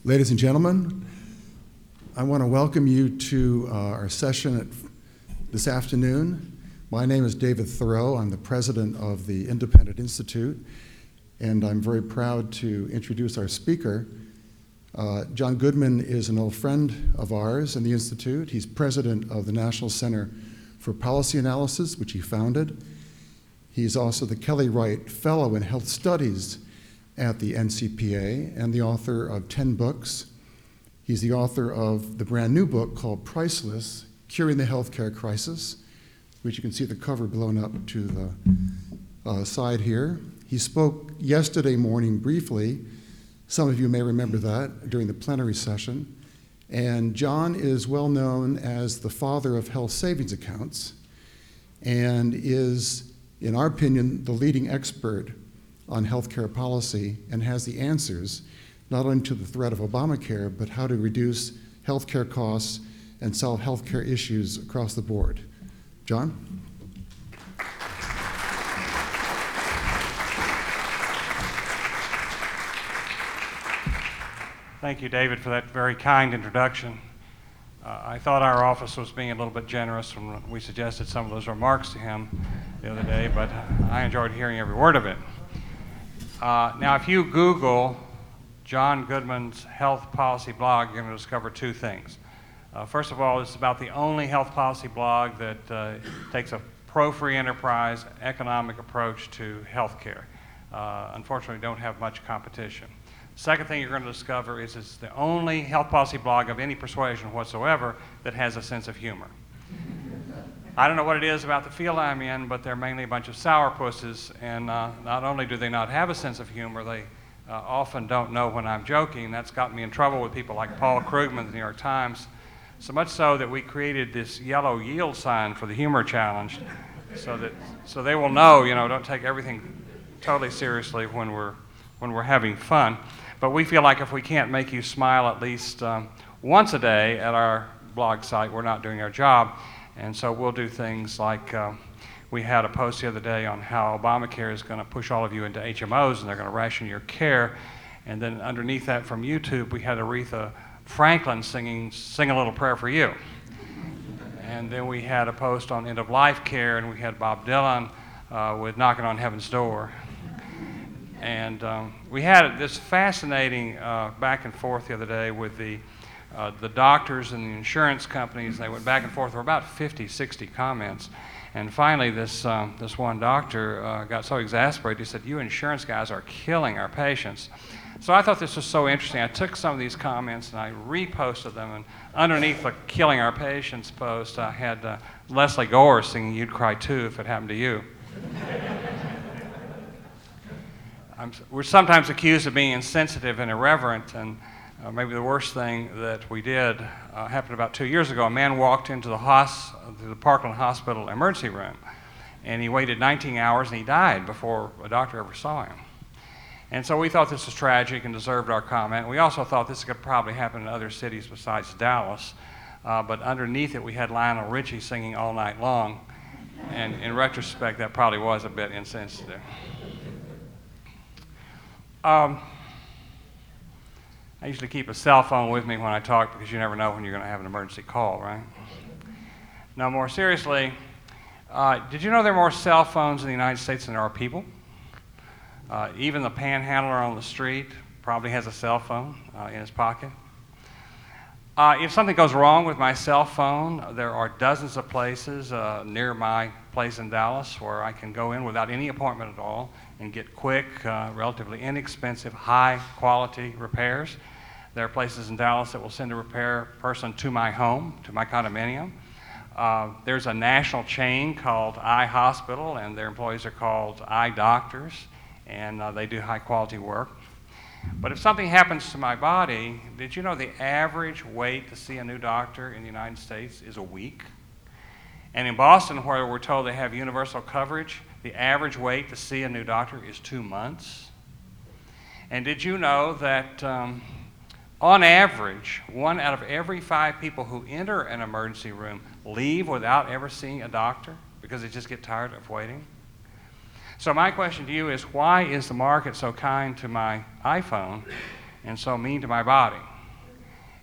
Ladies and gentlemen, I want to welcome you to our session this afternoon. My name is David Thoreau. I'm the president of the Independent Institute, and I'm very proud to introduce our speaker. John Goodman is an old friend of ours in the Institute. He's president of the National Center for Policy Analysis, which he founded. He's also the Kelly Wright Fellow in Health Studies at the NCPA and the author of 10 books. He's the author of the brand new book called Priceless, Curing the Healthcare Crisis, which you can see the cover blown up to the side here. He spoke yesterday morning briefly. Some of you may remember that during the plenary session. And John is well known as the father of health savings accounts and is, in our opinion, the leading expert on healthcare policy and has the answers not only to the threat of Obamacare, but how to reduce healthcare costs and solve healthcare issues across the board. John? Thank you, David, for that very kind introduction. I thought our office was being a little bit generous when we suggested some of those remarks to him the other day, but I enjoyed hearing every word of it. Now, if you Google John Goodman's health policy blog, you're going to discover two things. First of all, it's about the only health policy blog that takes a pro-free enterprise economic approach to healthcare. Unfortunately, don't have much competition. Second thing you're going to discover is it's the only health policy blog of any persuasion whatsoever that has a sense of humor. I don't know what it is about the field I'm in, but they're mainly a bunch of sourpusses, and not only do they not have a sense of humor, they often don't know when I'm joking. That's gotten me in trouble with people like Paul Krugman of the New York Times, so much so that we created this yellow yield sign for the humor challenge so they will know, don't take everything totally seriously when we're having fun. But we feel like if we can't make you smile at least once a day at our blog site, we're not doing our job. And so we'll do things like we had a post the other day on how Obamacare is going to push all of you into HMOs and they're going to ration your care. And then underneath that from YouTube, we had Aretha Franklin sing a little prayer for you. And then we had a post on end-of-life care, and we had Bob Dylan with Knocking on Heaven's Door. And we had this fascinating back and forth the other day with the doctors and the insurance companies. They went back and forth. There were about 50, 60 comments. And finally, this one doctor got so exasperated, he said, "You insurance guys are killing our patients." So I thought this was so interesting. I took some of these comments and I reposted them. And underneath the Killing Our Patients post, I had Leslie Gore singing You'd Cry Too If It Happened to You. We're sometimes accused of being insensitive and irreverent, and maybe the worst thing that we did happened about 2 years ago. A man walked into the Parkland Hospital emergency room, and he waited 19 hours and he died before a doctor ever saw him. And so we thought this was tragic and deserved our comment. We also thought this could probably happen in other cities besides Dallas, but underneath it we had Lionel Richie singing All Night Long, and in retrospect that probably was a bit insensitive. I usually keep a cell phone with me when I talk because you never know when you're going to have an emergency call, right? Now, more seriously, did you know there are more cell phones in the United States than there are people? Even the panhandler on the street probably has a cell phone in his pocket. If something goes wrong with my cell phone, there are dozens of places near my place in Dallas where I can go in without any appointment at all and get quick, relatively inexpensive, high-quality repairs. There are places in Dallas that will send a repair person to my home, to my condominium. There's a national chain called Eye Hospital, and their employees are called Eye Doctors, and they do high-quality work. But if something happens to my body, did you know the average wait to see a new doctor in the United States is a week? And in Boston, where we're told they have universal coverage, the average wait to see a new doctor is 2 months. And did you know that on average, 1 out of every 5 people who enter an emergency room leave without ever seeing a doctor because they just get tired of waiting? So my question to you is, why is the market so kind to my iPhone and so mean to my body?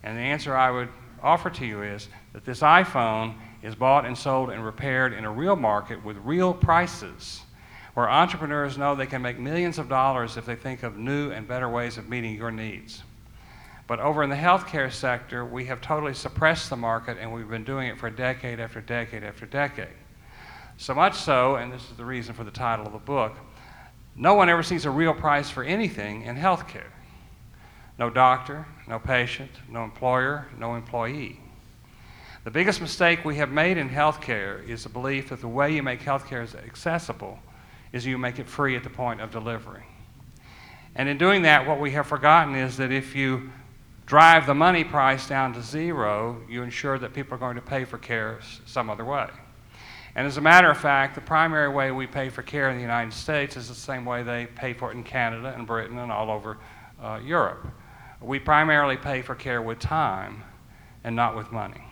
And the answer I would offer to you is that this iPhone is bought and sold and repaired in a real market with real prices, where entrepreneurs know they can make millions of dollars if they think of new and better ways of meeting your needs. But over in the healthcare sector, we have totally suppressed the market, and we've been doing it for decade after decade after decade. So much so, and this is the reason for the title of the book, no one ever sees a real price for anything in healthcare. No doctor, no patient, no employer, no employee. The biggest mistake we have made in healthcare is the belief that the way you make healthcare accessible is you make it free at the point of delivery. And in doing that, what we have forgotten is that if you drive the money price down to zero, you ensure that people are going to pay for care some other way. And as a matter of fact, the primary way we pay for care in the United States is the same way they pay for it in Canada and Britain and all over Europe. We primarily pay for care with time and not with money.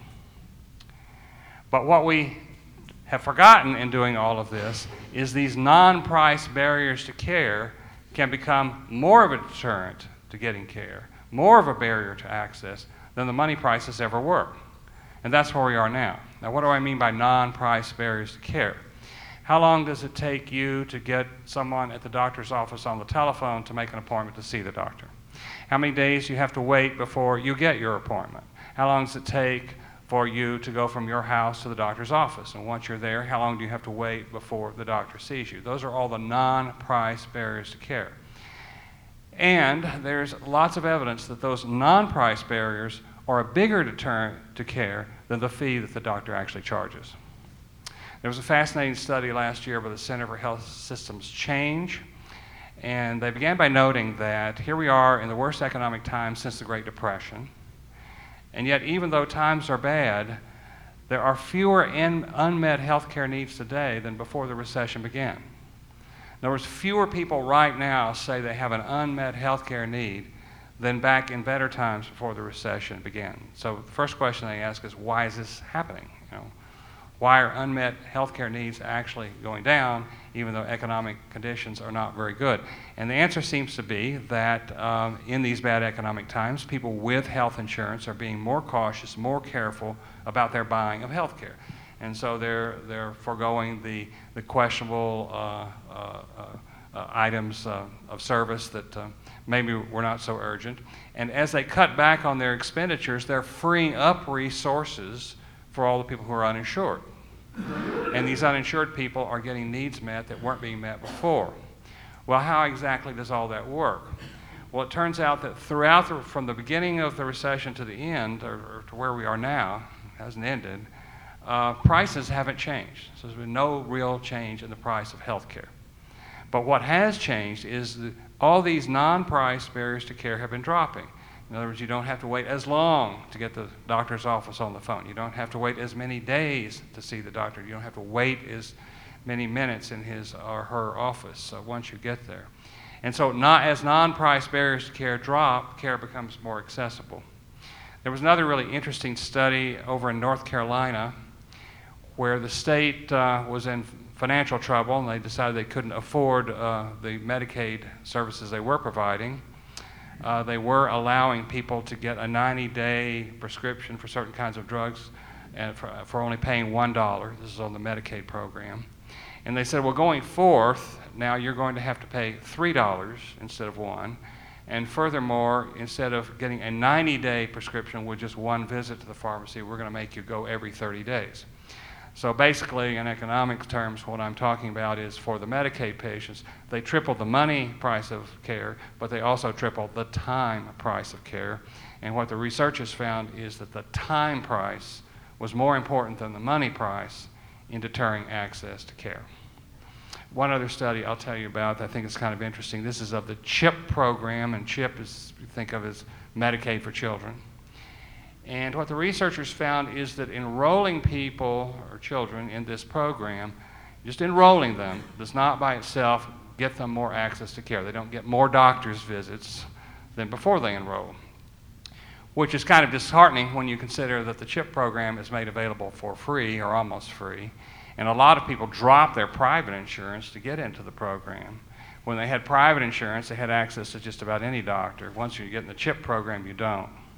But what we have forgotten in doing all of this is these non-price barriers to care can become more of a deterrent to getting care, more of a barrier to access than the money prices ever were. And that's where we are now. Now, what do I mean by non-price barriers to care? How long does it take you to get someone at the doctor's office on the telephone to make an appointment to see the doctor? How many days do you have to wait before you get your appointment? How long does it take for you to go from your house to the doctor's office? And once you're there, how long do you have to wait before the doctor sees you? Those are all the non-price barriers to care. And there's lots of evidence that those non-price barriers are a bigger deterrent to care than the fee that the doctor actually charges. There was a fascinating study last year by the Center for Health Systems Change, and they began by noting that here we are in the worst economic time since the Great Depression, and yet even though times are bad, there are fewer unmet health care needs today than before the recession began. In other words, fewer people right now say they have an unmet health care need than back in better times before the recession began. So the first question they ask is, why is this happening? Why are unmet healthcare needs actually going down even though economic conditions are not very good? And the answer seems to be that in these bad economic times, people with health insurance are being more cautious, more careful about their buying of healthcare. And so they're foregoing the questionable items of service that maybe were not so urgent. And as they cut back on their expenditures, they're freeing up resources for all the people who are uninsured. And these uninsured people are getting needs met that weren't being met before. Well, how exactly does all that work? Well, it turns out that from the beginning of the recession to the end, or to where we are now, it hasn't ended, prices haven't changed. So there's been no real change in the price of health care. But what has changed is that all these non-price barriers to care have been dropping. In other words, you don't have to wait as long to get the doctor's office on the phone. You don't have to wait as many days to see the doctor. You don't have to wait as many minutes in his or her office once you get there. And so as non-price barriers to care drop, care becomes more accessible. There was another really interesting study over in North Carolina where the state was in financial trouble and they decided they couldn't afford the Medicaid services they were providing. They were allowing people to get a 90-day prescription for certain kinds of drugs and for only paying $1. This is on the Medicaid program. And they said, well, going forth, now you're going to have to pay $3 instead of $1. And furthermore, instead of getting a 90-day prescription with just one visit to the pharmacy, we're going to make you go every 30 days. So basically, in economic terms, what I'm talking about is for the Medicaid patients, they tripled the money price of care, but they also tripled the time price of care. And what the researchers found is that the time price was more important than the money price in deterring access to care. One other study I'll tell you about that I think is kind of interesting. This is of the CHIP program, and CHIP is, you think of as Medicaid for children. And what the researchers found is that enrolling people or children in this program, just enrolling them, does not by itself get them more access to care. They don't get more doctor's visits than before they enroll, which is kind of disheartening when you consider that the CHIP program is made available for free or almost free. And a lot of people drop their private insurance to get into the program. When they had private insurance, they had access to just about any doctor. Once you get in the CHIP program, you don't.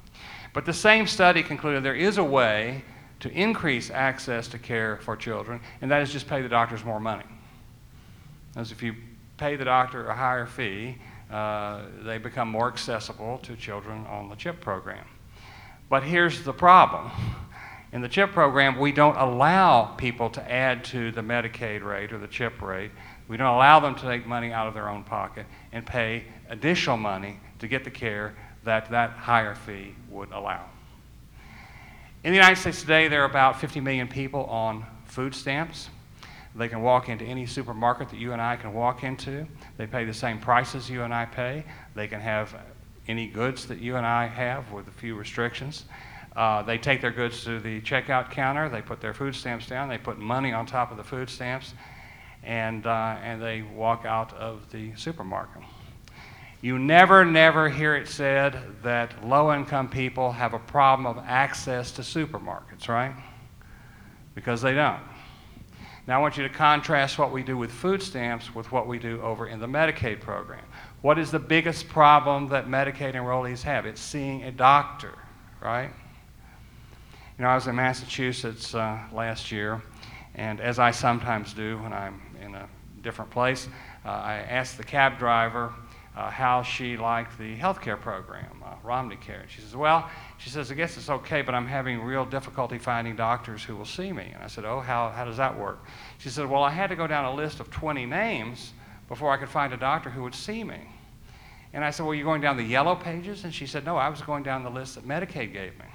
But the same study concluded there is a way to increase access to care for children, and that is just pay the doctors more money. As if you pay the doctor a higher fee, they become more accessible to children on the CHIP program. But here's the problem. In the CHIP program, we don't allow people to add to the Medicaid rate or the CHIP rate. We don't allow them to take money out of their own pocket and pay additional money to get the care that that higher fee would allow. In the United States today, there are about 50 million people on food stamps. They can walk into any supermarket that you and I can walk into. They pay the same prices you and I pay. They can have any goods that you and I have with a few restrictions. They take their goods to the checkout counter. They put their food stamps down. They put money on top of the food stamps, and they walk out of the supermarket. You never hear it said that low-income people have a problem of access to supermarkets, right? Because they don't. Now I want you to contrast what we do with food stamps with what we do over in the Medicaid program. What is the biggest problem that Medicaid enrollees have? It's seeing a doctor, right? You know, I was in Massachusetts last year, and as I sometimes do when I'm in a different place, I asked the cab driver how she liked the healthcare program, Romney Care. She says, well, she says, I guess it's okay, but I'm having real difficulty finding doctors who will see me. And I said, oh, how does that work? She said, well, I had to go down a list of 20 names before I could find a doctor who would see me. And I said, well, you're going down the yellow pages? And she said, no, I was going down the list that Medicaid gave me.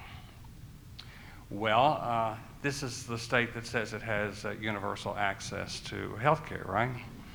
Well, this is the state that says it has universal access to health care, right?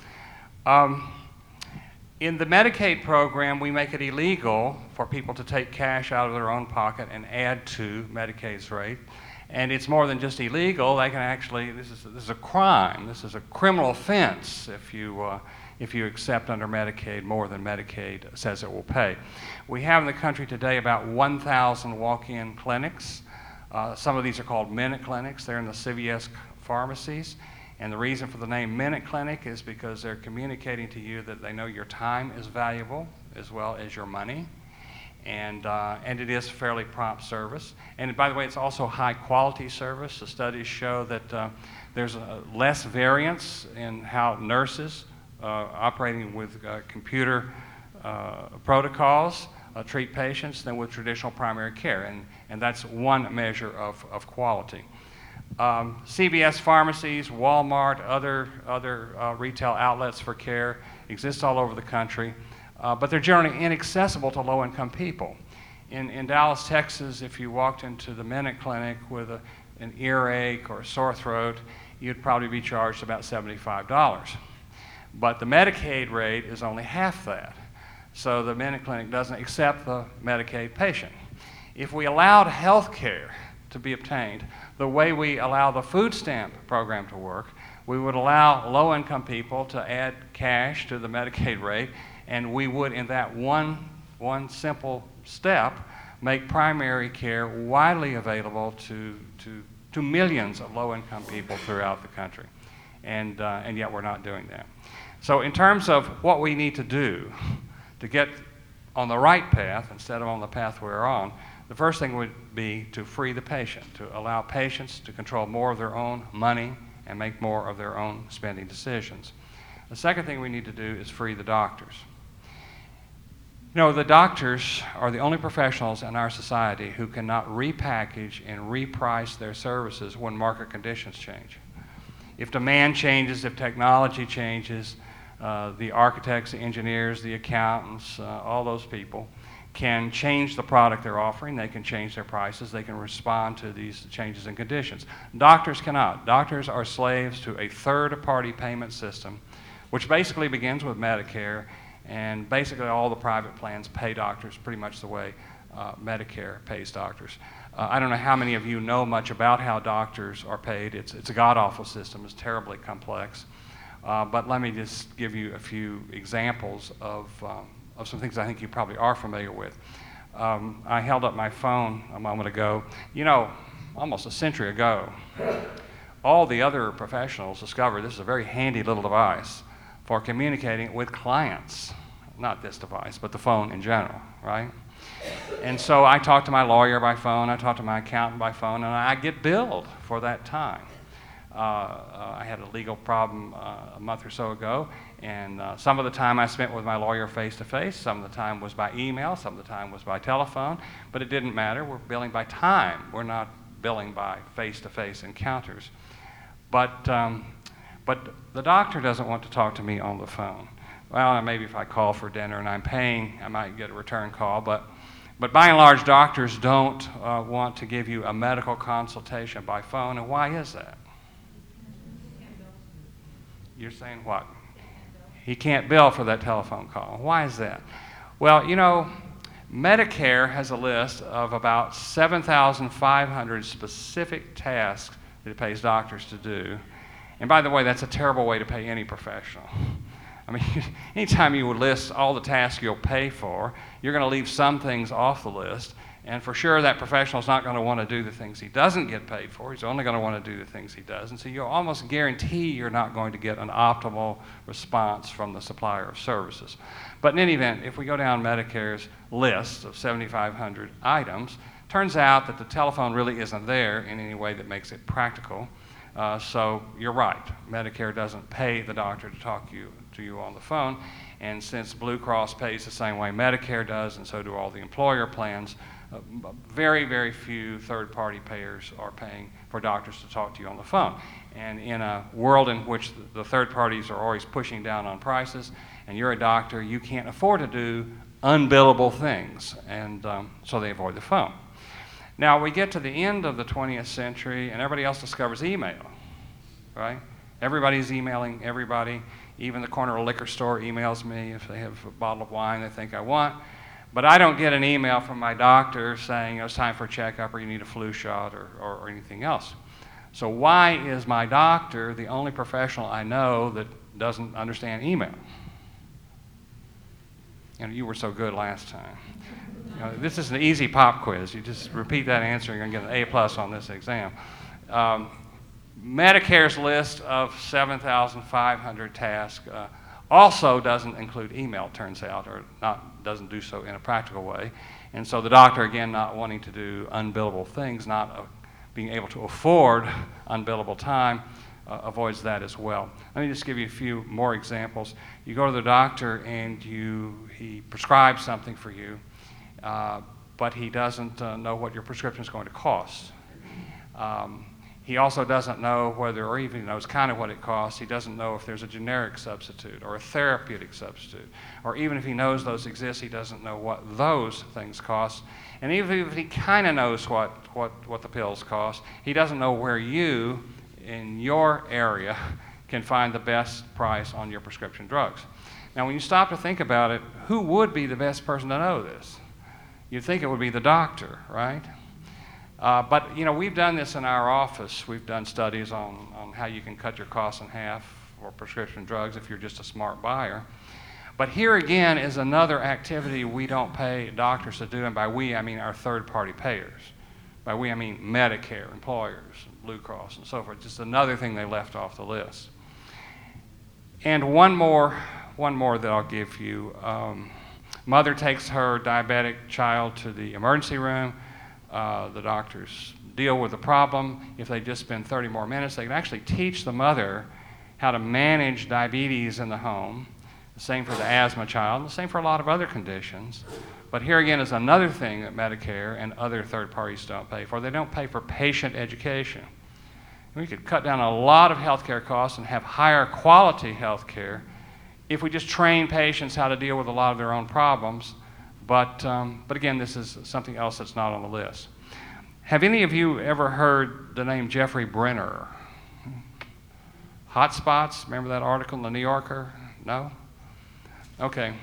In the Medicaid program, we make it illegal for people to take cash out of their own pocket and add to Medicaid's rate. And it's more than just illegal. They can actually, this is a crime. This is a criminal offense if you accept under Medicaid more than Medicaid says it will pay. We have in the country today about 1,000 walk-in clinics. Some of these are called Minute Clinics. They're in the CVS pharmacies. And the reason for the name Minute Clinic is because they're communicating to you that they know your time is valuable as well as your money. And it is fairly prompt service. And by the way, it's also high quality service. The studies show that there's less variance in how nurses operating with computer protocols treat patients than with traditional primary care. And that's one measure of quality. CVS pharmacies, Walmart, other retail outlets for care exist all over the country, but they're generally inaccessible to low-income people. In Dallas, Texas, if you walked into the Minute Clinic with an earache or a sore throat, you'd probably be charged about $75. But the Medicaid rate is only half that. So the Minute Clinic doesn't accept the Medicaid patient. If we allowed health care to be obtained the way we allow the food stamp program to work, we would allow low-income people to add cash to the Medicaid rate, and we would, in that one simple step, make primary care widely available to millions of low-income people throughout the country. And yet we're not doing that. So in terms of what we need to do to get on the right path instead of on the path we're on, the first thing would be to free the patient, to allow patients to control more of their own money and make more of their own spending decisions. The second thing we need to do is free the doctors. You know, the doctors are the only professionals in our society who cannot repackage and reprice their services when market conditions change. If demand changes, if technology changes, the architects, the engineers, the accountants, all those people can change the product they're offering. They can change their prices. They can respond to these changes in conditions. Doctors cannot. Doctors are slaves to a third-party payment system, which basically begins with Medicare, and basically all the private plans pay doctors pretty much the way Medicare pays doctors. I don't know how many of you know much about how doctors are paid. It's a god-awful system. It's terribly complex. But let me just give you a few examples of some things I think you probably are familiar with. I held up my phone a moment ago. You know, almost a century ago, all the other professionals discovered this is a very handy little device for communicating with clients. Not this device, but the phone in general, right? And so I talk to my lawyer by phone, I talk to my accountant by phone, and I get billed for that time. I had a legal problem a month or so ago, and some of the time I spent with my lawyer face-to-face, some of the time was by email, some of the time was by telephone, but it didn't matter. We're billing by time. We're not billing by face-to-face encounters. But the doctor doesn't want to talk to me on the phone. Well, maybe if I call for dinner and I'm paying, I might get a return call, but by and large, doctors don't want to give you a medical consultation by phone, and why is that? You're saying what? He can't bill for that telephone call. Why is that? Well, you know, Medicare has a list of about 7,500 specific tasks that it pays doctors to do. And by the way, that's a terrible way to pay any professional. I mean, anytime you would list all the tasks you'll pay for, you're going to leave some things off the list. And for sure, that professional is not going to want to do the things he doesn't get paid for. He's only going to want to do the things he does. And so you'll almost guarantee you're not going to get an optimal response from the supplier of services. But in any event, if we go down Medicare's list of 7,500 items, turns out that the telephone really isn't there in any way that makes it practical. So you're right. Medicare doesn't pay the doctor to talk to you on the phone. And since Blue Cross pays the same way Medicare does, and so do all the employer plans, very, very few third-party payers are paying for doctors to talk to you on the phone. And in a world in which the third parties are always pushing down on prices, and you're a doctor, you can't afford to do unbillable things, and so they avoid the phone. Now, we get to the end of the 20th century, and everybody else discovers email, right? Everybody's emailing everybody. Even the corner liquor store emails me if they have a bottle of wine they think I want. But I don't get an email from my doctor saying it's time for a checkup or you need a flu shot or anything else. So why is my doctor the only professional I know that doesn't understand email? You know, you were so good last time. You know, this is an easy pop quiz. You just repeat that answer, you're going to get an A+ on this exam. Medicare's list of 7,500 tasks also doesn't include email, turns out, or doesn't do so in a practical way. And so the doctor, again, not wanting to do unbillable things, not being able to afford unbillable time, avoids that as well. Let me just give you a few more examples. You go to the doctor and he prescribes something for you, but he doesn't know what your prescription is going to cost. He also doesn't know whether, or even knows kind of what it costs. He doesn't know if there's a generic substitute or a therapeutic substitute. Or even if he knows those exist, he doesn't know what those things cost. And even if he kind of knows what the pills cost, he doesn't know where you, in your area, can find the best price on your prescription drugs. Now, when you stop to think about it, who would be the best person to know this? You'd think it would be the doctor, right? But, you know, we've done this in our office. We've done studies on how you can cut your costs in half for prescription drugs if you're just a smart buyer. But here again is another activity we don't pay doctors to do, and by we, I mean our third-party payers. By we, I mean Medicare, employers, Blue Cross, and so forth. Just another thing they left off the list. And one more that I'll give you. Mother takes her diabetic child to the emergency room. The doctors deal with the problem. If they just spend 30 more minutes, they can actually teach the mother how to manage diabetes in the home. The same for the asthma child, the same for a lot of other conditions. But here again is another thing that Medicare and other third parties don't pay for. They don't pay for patient education. We could cut down a lot of healthcare costs and have higher quality healthcare if we just train patients how to deal with a lot of their own problems. But again, this is something else that's not on the list. Have any of you ever heard the name Jeffrey Brenner? Hotspots, remember that article in the New Yorker? No? Okay.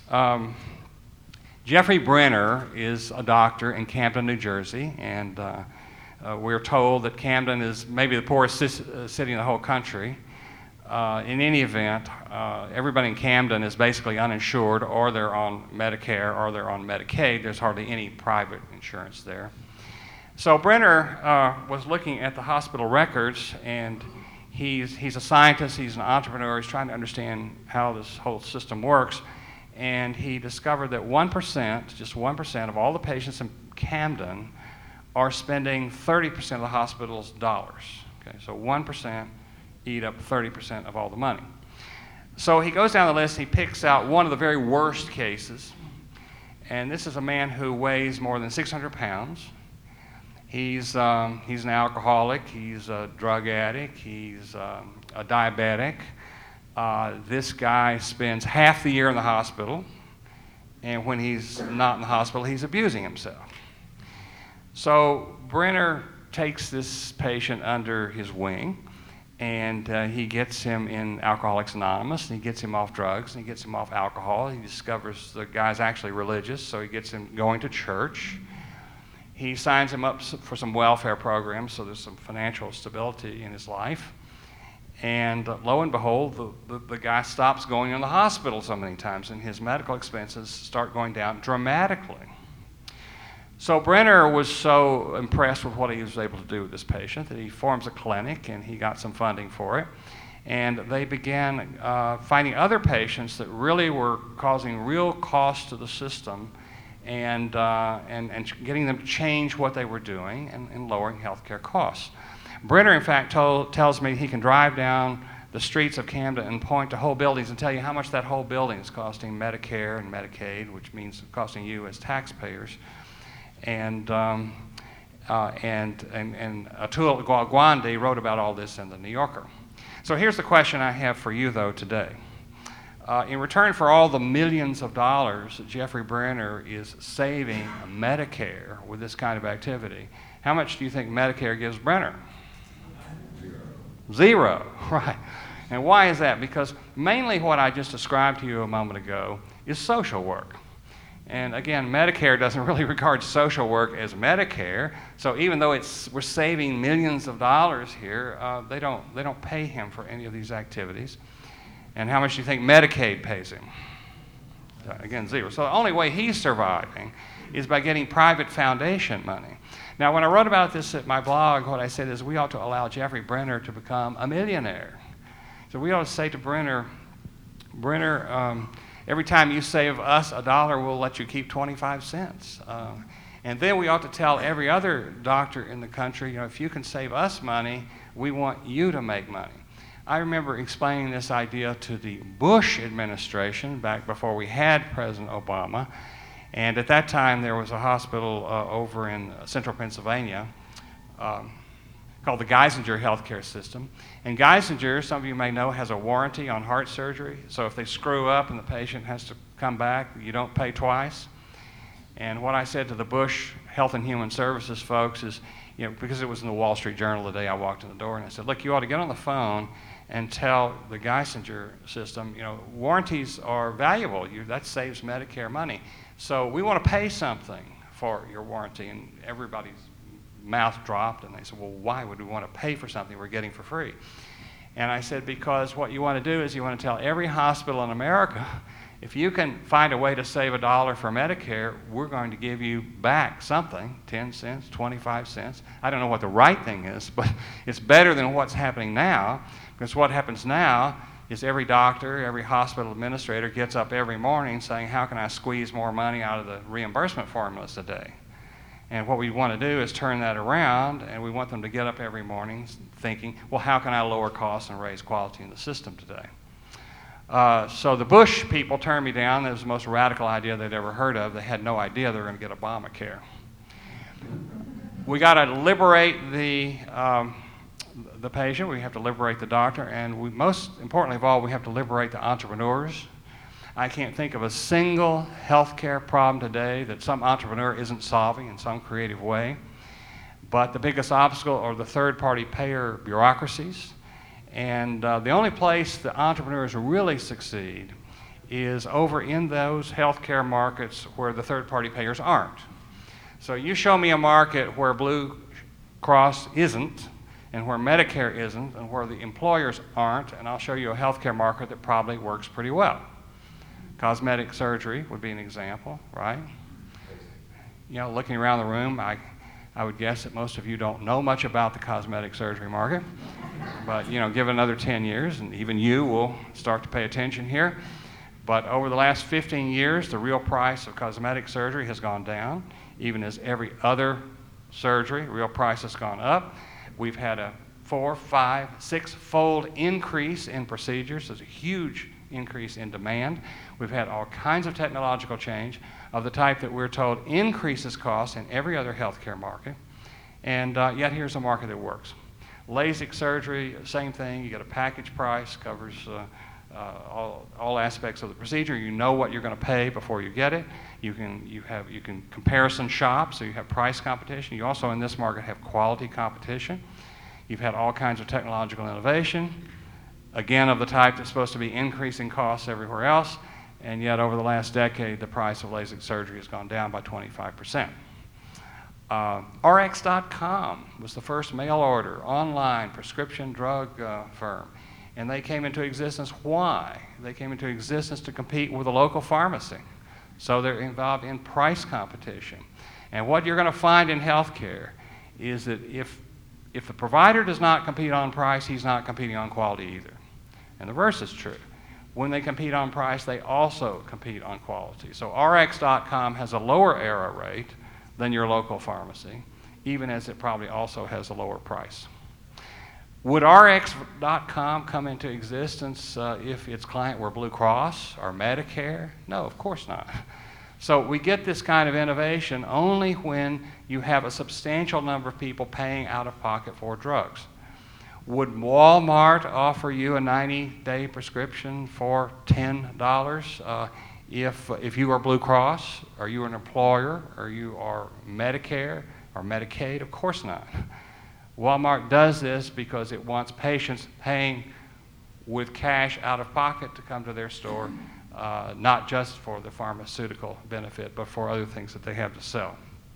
Jeffrey Brenner is a doctor in Camden, New Jersey, and we're told that Camden is maybe the poorest city in the whole country. In any event, everybody in Camden is basically uninsured, or they're on Medicare, or they're on Medicaid. There's hardly any private insurance there. So Brenner was looking at the hospital records, and he's a scientist, he's an entrepreneur, he's trying to understand how this whole system works. and he discovered that 1%, just 1% of all the patients in Camden are spending 30% of the hospital's dollars. Okay, so 1% eat up 30% of all the money. So he goes down the list, he picks out one of the very worst cases, and this is a man who weighs more than 600 pounds. He's an alcoholic, he's a drug addict, he's a diabetic. This guy spends half the year in the hospital, and when he's not in the hospital, he's abusing himself. So Brenner takes this patient under his wing, and he gets him in Alcoholics Anonymous, and he gets him off drugs, and he gets him off alcohol. He discovers the guy's actually religious, so he gets him going to church. He signs him up for some welfare programs, so there's some financial stability in his life. And lo and behold, the guy stops going in the hospital so many times, and his medical expenses start going down dramatically. So Brenner was so impressed with what he was able to do with this patient that he forms a clinic, and he got some funding for it. And they began finding other patients that really were causing real cost to the system, and getting them to change what they were doing and lowering healthcare costs. Brenner, in fact, tells me he can drive down the streets of Camden and point to whole buildings and tell you how much that whole building is costing Medicare and Medicaid, which means costing you as taxpayers. And Atul Gawande wrote about all this in the New Yorker. So here's the question I have for you, though, today. In return for all the millions of dollars that Jeffrey Brenner is saving Medicare with this kind of activity, how much do you think Medicare gives Brenner? Zero, right. And why is that? Because mainly what I just described to you a moment ago is social work. And again, Medicare doesn't really regard social work as Medicare, so even though we're saving millions of dollars here, they don't pay him for any of these activities. And how much do you think Medicaid pays him? Again, zero. So the only way he's surviving is by getting private foundation money. Now, when I wrote about this at my blog, what I said is we ought to allow Jeffrey Brenner to become a millionaire. So we ought to say to Brenner, every time you save us $1, we'll let you keep 25 cents. And then we ought to tell every other doctor in the country, if you can save us money, we want you to make money. I remember explaining this idea to the Bush administration back before we had President Obama. And at that time, there was a hospital over in central Pennsylvania called the Geisinger Healthcare System. And Geisinger, some of you may know, has a warranty on heart surgery. So if they screw up and the patient has to come back, you don't pay twice. And what I said to the Bush Health and Human Services folks is, because it was in the Wall Street Journal the day I walked in the door, and I said, look, you ought to get on the phone and tell the Geisinger system, warranties are valuable. That saves Medicare money. So we want to pay something for your warranty. And everybody's mouth dropped, and they said, well, why would we want to pay for something we're getting for free? And I said, because what you want to do is you want to tell every hospital in America, if you can find a way to save $1 for Medicare, we're going to give you back something, 10 cents, 25 cents. I don't know what the right thing is, but it's better than what's happening now, because what happens now is every doctor, every hospital administrator gets up every morning saying, how can I squeeze more money out of the reimbursement formulas today? And what we want to do is turn that around, and we want them to get up every morning thinking, well, how can I lower costs and raise quality in the system today? So the Bush people turned me down. It was the most radical idea they'd ever heard of. They had no idea they were going to get Obamacare. We got to liberate the patient. We have to liberate the doctor. And most importantly of all, we have to liberate the entrepreneurs. I can't think of a single healthcare problem today that some entrepreneur isn't solving in some creative way. But the biggest obstacle are the third-party payer bureaucracies. And the only place the entrepreneurs really succeed is over in those healthcare markets where the third-party payers aren't. So you show me a market where Blue Cross isn't, and where Medicare isn't, and where the employers aren't, and I'll show you a healthcare market that probably works pretty well. Cosmetic surgery would be an example, right? Looking around the room, I would guess that most of you don't know much about the cosmetic surgery market. But, give it another 10 years, and even you will start to pay attention here. But over the last 15 years, the real price of cosmetic surgery has gone down, even as every other surgery, real price has gone up. We've had a 4, 5, 6-fold increase in procedures. There's a huge increase in demand. We've had all kinds of technological change of the type that we're told increases costs in every other healthcare market. And yet here's a market that works. LASIK surgery, same thing. You get a package price, covers all aspects of the procedure. You know what you're going to pay before you get it. You can comparison shop, so you have price competition. You also in this market have quality competition. You've had all kinds of technological innovation, again of the type that's supposed to be increasing costs everywhere else, and yet over the last decade the price of LASIK surgery has gone down by 25%. Rx.com was the first mail order online prescription drug firm. And they came into existence. Why? They came into existence to compete with a local pharmacy. So they're involved in price competition. And what you're going to find in healthcare is that if the provider does not compete on price, he's not competing on quality either. And the reverse is true. When they compete on price, they also compete on quality. So Rx.com has a lower error rate than your local pharmacy, even as it probably also has a lower price. Would Rx.com come into existence if its client were Blue Cross or Medicare? No, of course not. So we get this kind of innovation only when you have a substantial number of people paying out of pocket for drugs. Would Walmart offer you a 90-day prescription for $10 if you are Blue Cross, or you are an employer, or you are Medicare or Medicaid? Of course not. Walmart does this because it wants patients paying with cash out of pocket to come to their store, not just for the pharmaceutical benefit, but for other things that they have to sell.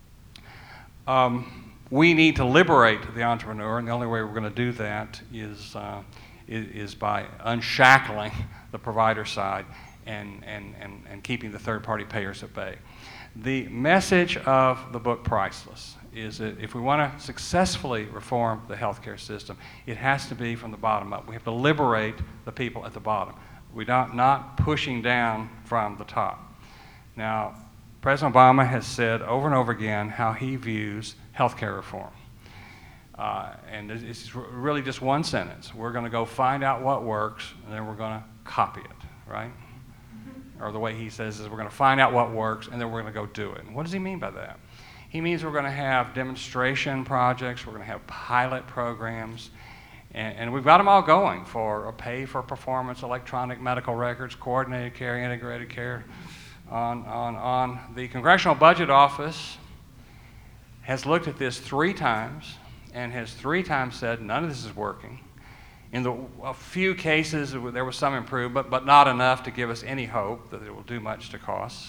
We need to liberate the entrepreneur, and the only way we're going to do that is by unshackling the provider side and keeping the third-party payers at bay. The message of the book Priceless is that if we want to successfully reform the healthcare system, it has to be from the bottom up. We have to liberate the people at the bottom. We're not pushing down from the top. Now, President Obama has said over and over again how he views healthcare reform. And it's really just one sentence. We're going to go find out what works, and then we're going to copy it, right? Or the way he says is we're going to find out what works, and then we're going to go do it. And what does he mean by that? He means we're going to have demonstration projects, we're going to have pilot programs, and we've got them all going for a pay-for-performance, electronic medical records, coordinated care, integrated care. On the Congressional Budget Office has looked at this 3 times and has 3 times said none of this is working. In a few cases, there was some improvement, but not enough to give us any hope that it will do much to costs.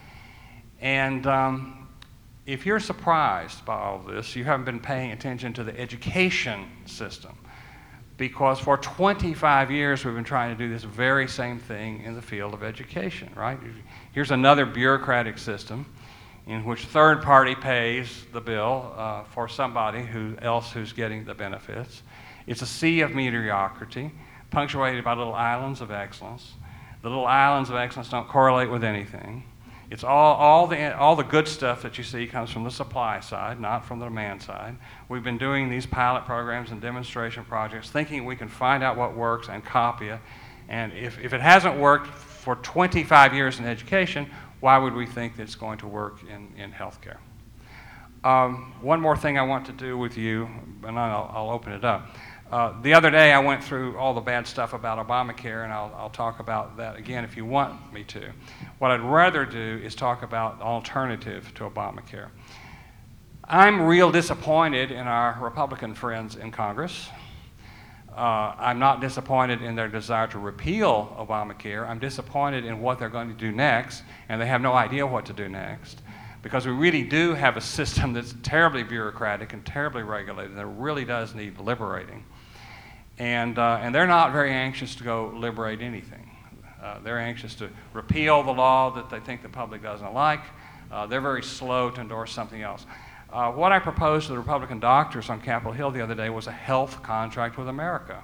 And if you're surprised by all this, you haven't been paying attention to the education system, because for 25 years we've been trying to do this very same thing in the field of education, right? Here's another bureaucratic system in which third party pays the bill for somebody else who's getting the benefits. It's a sea of mediocrity, punctuated by little islands of excellence. The little islands of excellence don't correlate with anything. It's all the good stuff that you see comes from the supply side, not from the demand side. We've been doing these pilot programs and demonstration projects, thinking we can find out what works and copy it. And if it hasn't worked for 25 years in education, why would we think that it's going to work in healthcare? One more thing I want to do with you, and I'll open it up. The other day I went through all the bad stuff about Obamacare, and I'll talk about that again if you want me to. What I'd rather do is talk about the alternative to Obamacare. I'm real disappointed in our Republican friends in Congress. I'm not disappointed in their desire to repeal Obamacare. I'm disappointed in what they're going to do next, and they have no idea what to do next, because we really do have a system that's terribly bureaucratic and terribly regulated that really does need liberating. And they're not very anxious to go liberate anything. They're anxious to repeal the law that they think the public doesn't like. They're very slow to endorse something else. What I proposed to the Republican doctors on Capitol Hill the other day was a health contract with America.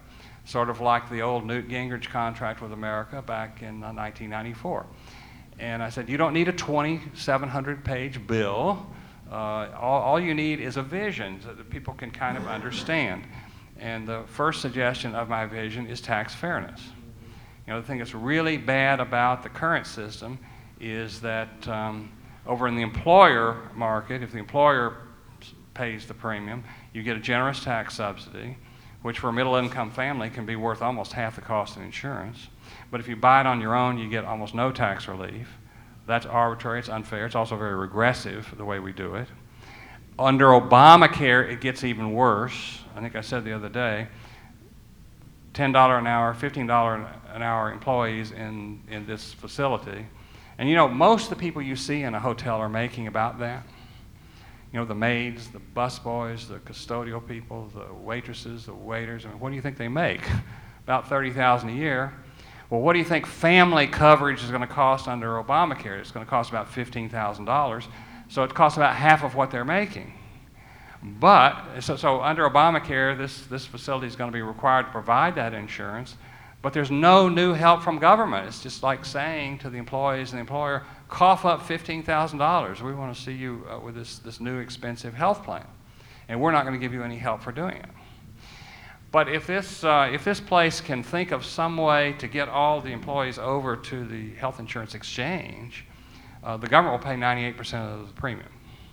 sort of like the old Newt Gingrich contract with America back in 1994. And I said, you don't need a 2,700-page bill. All you need is a vision so that people can kind of understand. And the first suggestion of my vision is tax fairness. You know, the thing that's really bad about the current system is that over in the employer market, if the employer pays the premium, you get a generous tax subsidy, which for a middle-income family can be worth almost half the cost of insurance. But if you buy it on your own, you get almost no tax relief. That's arbitrary, it's unfair, it's also very regressive the way we do it. Under Obamacare, it gets even worse. I think I said the other day, $10 an hour, $15 an hour employees in this facility. And you know, most of the people you see in a hotel are making about that. You know, the maids, the busboys, the custodial people, the waitresses, the waiters. I mean, what do you think they make? About $30,000 a year. Well, what do you think family coverage is going to cost under Obamacare? It's going to cost about $15,000. So it costs about half of what they're making. But, so under Obamacare, this facility is going to be required to provide that insurance, but there's no new help from government. It's just like saying to the employees and the employer, cough up $15,000. We want to see you with this new expensive health plan. And we're not going to give you any help for doing it. But if this place can think of some way to get all the employees over to the health insurance exchange, the government will pay 98% of the premium.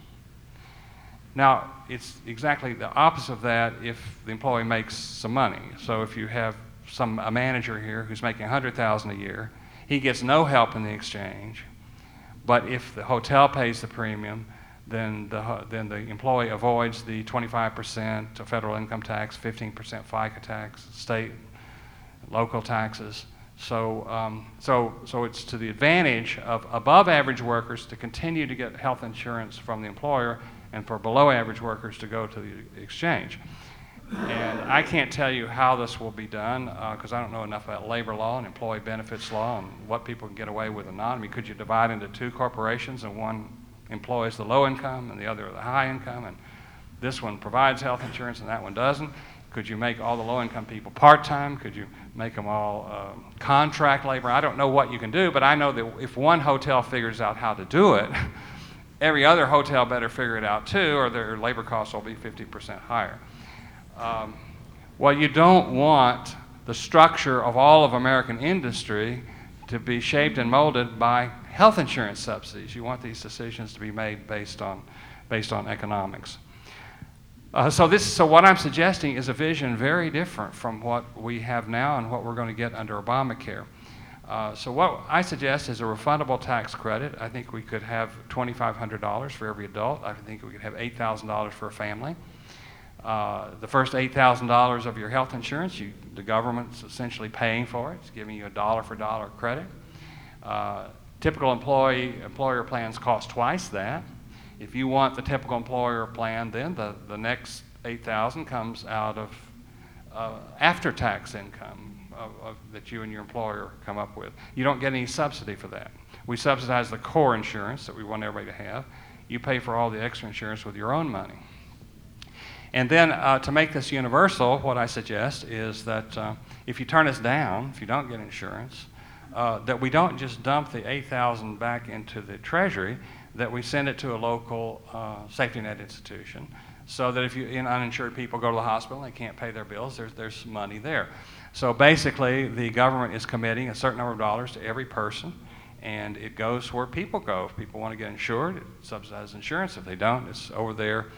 Now, it's exactly the opposite of that if the employee makes some money. So if you have a manager here who's making $100,000 a year, he gets no help in the exchange. But if the hotel pays the premium, then the employee avoids the 25% of federal income tax, 15% FICA tax, state, local taxes. So it's to the advantage of above average workers to continue to get health insurance from the employer and for below average workers to go to the exchange. And I can't tell you how this will be done because I don't know enough about labor law and employee benefits law and what people can get away with and not. I mean, could you divide into two corporations and one employs the low income and the other the high income, and this one provides health insurance and that one doesn't? Could you make all the low income people part-time? Could you make them all contract labor? I don't know what you can do, but I know that if one hotel figures out how to do it, every other hotel better figure it out too, or their labor costs will be 50% higher. Well, you don't want the structure of all of American industry to be shaped and molded by health insurance subsidies. You want these decisions to be made based on economics. So what I'm suggesting is a vision very different from what we have now and what we're going to get under Obamacare. So what I suggest is a refundable tax credit. I think we could have $2,500 for every adult. I think we could have $8,000 for a family. The first $8,000 of your health insurance, the government's essentially paying for it. It's giving you a dollar for dollar credit. Typical employer plans cost twice that. If you want the typical employer plan, then the next $8,000 comes out of after-tax income that you and your employer come up with. You don't get any subsidy for that. We subsidize the core insurance that we want everybody to have. You pay for all the extra insurance with your own money. And then to make this universal, what I suggest is that if you turn us down, if you don't get insurance, that we don't just dump the $8,000 back into the Treasury, that we send it to a local safety net institution, so that if uninsured people go to the hospital and they can't pay their bills, there's money there. So basically, the government is committing a certain number of dollars to every person, and it goes where people go. If people want to get insured, it subsidizes insurance. If they don't, it's over there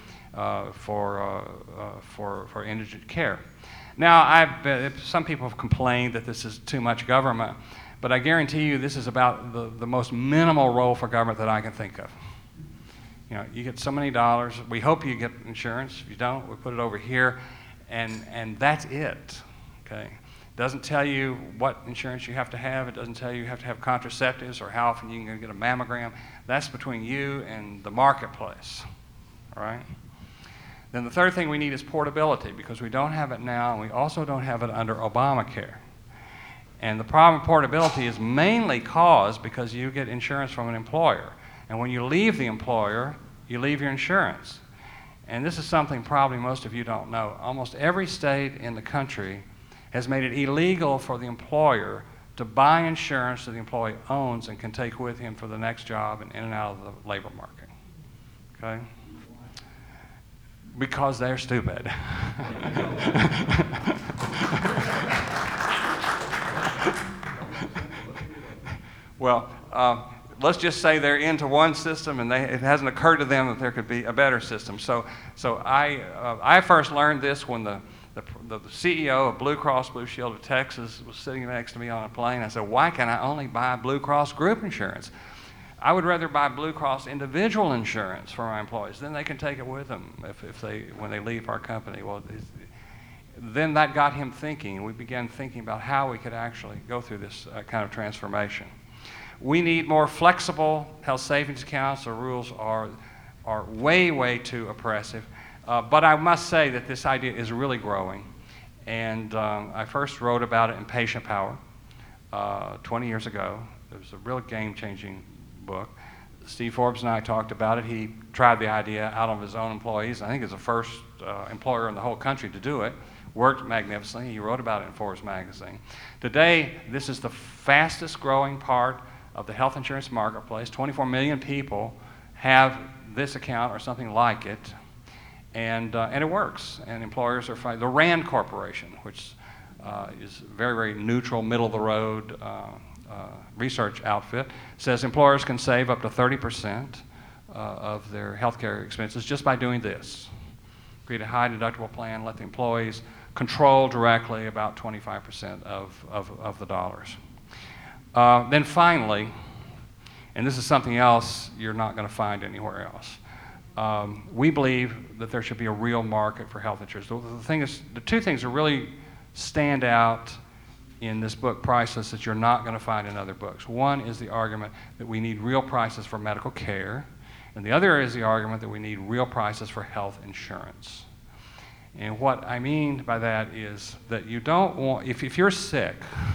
for indigent care. Now, some people have complained that this is too much government, but I guarantee you this is about the most minimal role for government that I can think of. You know, you get so many dollars. We hope you get insurance. If you don't, we put it over here, and that's it. Okay. Doesn't tell you what insurance you have to have. It doesn't tell you have to have contraceptives or how often you can get a mammogram. That's between you and the marketplace. All right. Then the third thing we need is portability, because we don't have it now, and we also don't have it under Obamacare. And the problem with portability is mainly caused because you get insurance from an employer. And when you leave the employer, you leave your insurance. And this is something probably most of you don't know. Almost every state in the country has made it illegal for the employer to buy insurance that the employee owns and can take with him for the next job and in and out of the labor market. Okay? Because they're stupid. Well, let's just say they're into one system and it hasn't occurred to them that there could be a better system. So I first learned this when the CEO of Blue Cross Blue Shield of Texas was sitting next to me on a plane. I said, why can I only buy Blue Cross group insurance? I would rather buy Blue Cross individual insurance for my employees. Then they can take it with them when they leave our company. Well, then that got him thinking. We began thinking about how we could actually go through this kind of transformation. We need more flexible health savings accounts. The rules are way, way too oppressive. But I must say that this idea is really growing. And I first wrote about it in Patient Power 20 years ago. It was a real game-changing book. Steve Forbes and I talked about it. He tried the idea out of his own employees. I think it's the first employer in the whole country to do it. Worked magnificently. He wrote about it in Forbes magazine. Today, this is the fastest growing part of the health insurance marketplace. 24 million people have this account or something like it. And it works. And employers are fine. The RAND Corporation, which is very, very neutral, middle-of-the-road research outfit, says employers can save up to 30% of their health care expenses just by doing this. Create a high deductible plan, let the employees control directly about 25% of the dollars. Then finally, and this is something else you're not going to find anywhere else, we believe that there should be a real market for health insurance. The two things that really stand out in this book, Priceless, that you're not going to find in other books. One is the argument that we need real prices for medical care, and the other is the argument that we need real prices for health insurance. And what I mean by that is that you don't want, if you're sick,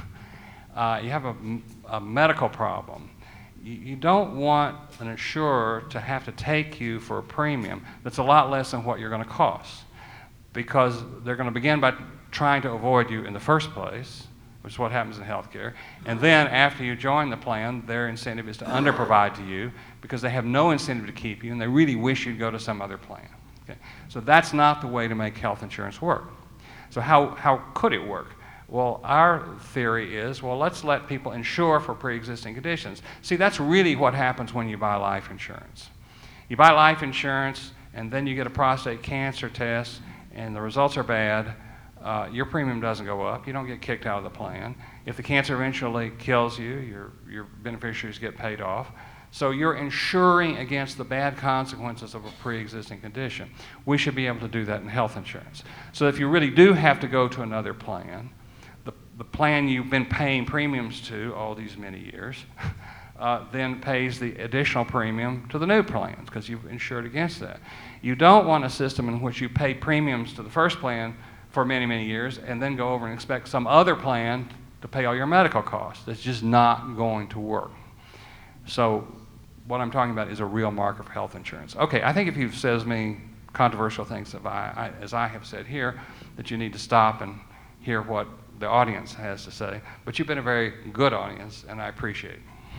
you have a medical problem, you don't want an insurer to have to take you for a premium that's a lot less than what you're going to cost, because they're going to begin by trying to avoid you in the first place, which is what happens in healthcare. And then after you join the plan, their incentive is to underprovide to you because they have no incentive to keep you and they really wish you'd go to some other plan. Okay? So that's not the way to make health insurance work. So how could it work? Well, our theory is, well, let's let people insure for pre-existing conditions. See, that's really what happens when you buy life insurance. You buy life insurance and then you get a prostate cancer test and the results are bad. Your premium doesn't go up. You don't get kicked out of the plan. If the cancer eventually kills you, your beneficiaries get paid off. So you're insuring against the bad consequences of a pre-existing condition. We should be able to do that in health insurance. So if you really do have to go to another plan, the plan you've been paying premiums to all these many years then pays the additional premium to the new plans because you've insured against that. You don't want a system in which you pay premiums to the first plan for many, many years and then go over and expect some other plan to pay all your medical costs. That's just not going to work. So what I'm talking about is a real market for health insurance. Okay, I think if you've said as many controversial things as I have said here, that you need to stop and hear what the audience has to say. But you've been a very good audience, and I appreciate it.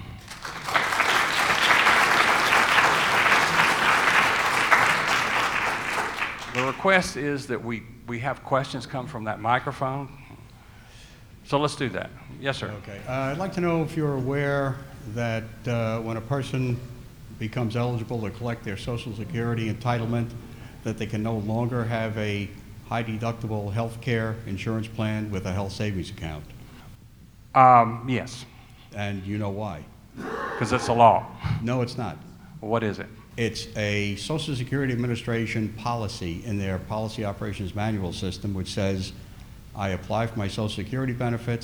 The request is that we have questions come from that microphone. So let's do that. Yes, sir. Okay. I'd like to know if you're aware that when a person becomes eligible to collect their Social Security entitlement, that they can no longer have a high deductible health care insurance plan with a health savings account. Yes. And you know why? Because it's a law. No, it's not. What is it? It's a Social Security Administration policy in their policy operations manual system, which says I apply for my Social Security benefits,